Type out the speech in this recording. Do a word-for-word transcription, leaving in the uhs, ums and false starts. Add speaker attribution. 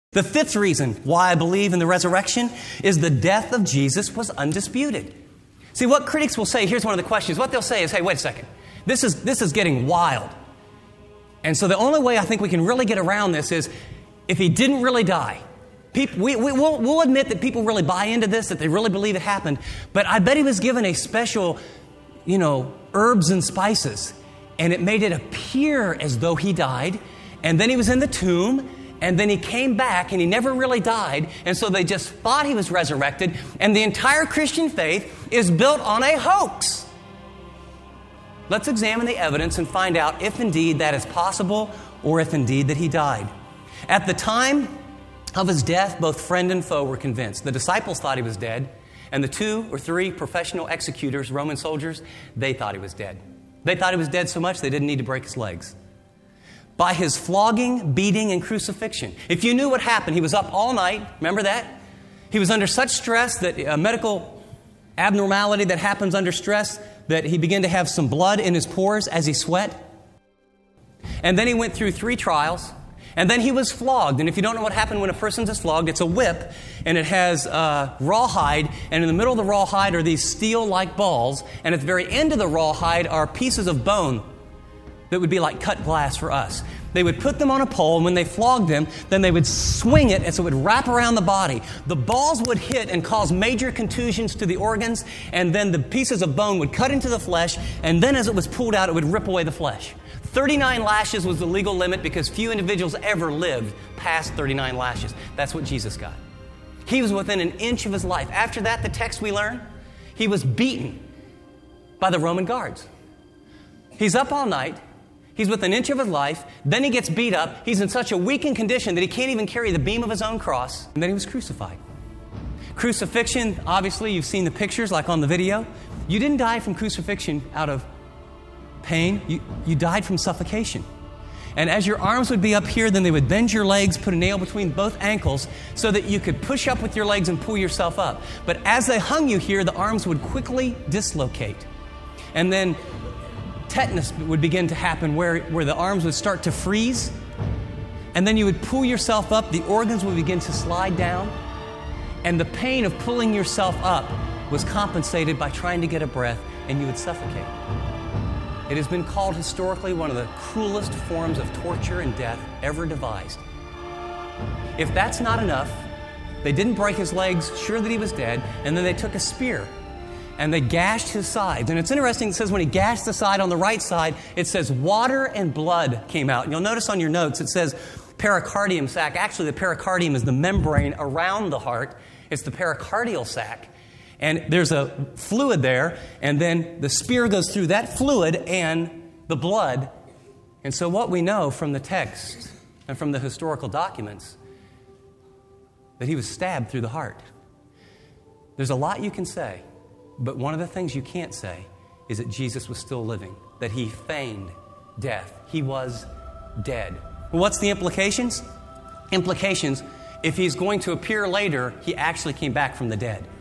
Speaker 1: The fifth reason why I believe in the resurrection is the death of Jesus was undisputed. See, what critics will say, here's one of the questions. What they'll say is, hey, wait a second. This is, this is getting wild. And so the only way I think we can really get around this is if he didn't really die. People, we, we, we'll, we'll admit that people really buy into this, that they really believe it happened. But I bet he was given a special, you know, herbs and spices. And it made it appear as though he died. And then he was in the tomb. And then he came back and he never really died. And so they just thought he was resurrected. And the entire Christian faith is built on a hoax. Let's examine the evidence and find out if indeed that is possible or if indeed that he died. At the time of his death, both friend and foe were convinced. The disciples thought he was dead. And the two or three professional executors, Roman soldiers, they thought he was dead. They thought he was dead so much they didn't need to break his legs. By his flogging, beating, and crucifixion. If you knew what happened, he was up all night. Remember that? He was under such stress that a medical abnormality that happens under stress that he began to have some blood in his pores as he sweat. And then he went through three trials. And then he was flogged. And if you don't know what happened when a person is flogged, it's a whip. And it has uh, rawhide. And in the middle of the rawhide are these steel-like balls. And at the very end of the rawhide are pieces of bone that would be like cut glass for us. They would put them on a pole, and when they flogged them, then they would swing it, and so it would wrap around the body. The balls would hit and cause major contusions to the organs, and then the pieces of bone would cut into the flesh, and then as it was pulled out, it would rip away the flesh. thirty-nine lashes was the legal limit because few individuals ever lived past thirty-nine lashes. That's what Jesus got. He was within an inch of his life. After that, the text we learn, he was beaten by the Roman guards. He's up all night. He's within an inch of his life. Then he gets beat up. He's in such a weakened condition that he can't even carry the beam of his own cross. And then he was crucified. Crucifixion, obviously, you've seen the pictures like on the video. You didn't die from crucifixion out of pain. You, you died from suffocation. And as your arms would be up here, then they would bend your legs, put a nail between both ankles so that you could push up with your legs and pull yourself up. But as they hung you here, the arms would quickly dislocate. And then tetanus would begin to happen where, where the arms would start to freeze. And then you would pull yourself up. The organs would begin to slide down. And the pain of pulling yourself up was compensated by trying to get a breath, and you would suffocate. It has been called historically one of the cruelest forms of torture and death ever devised. If that's not enough, they didn't break his legs, sure that he was dead, and then they took a spear and they gashed his sides. And it's interesting, it says when he gashed the side on the right side, it says water and blood came out. And you'll notice on your notes, it says pericardium sac. Actually, the pericardium is the membrane around the heart. It's the pericardial sac. And there's a fluid there, and then the spear goes through that fluid and the blood. And so what we know from the text and from the historical documents, that he was stabbed through the heart. There's a lot you can say. But one of the things you can't say is that Jesus was still living, that he feigned death. He was dead. Well, what's the implications? Implications, if he's going to appear later, he actually came back from the dead.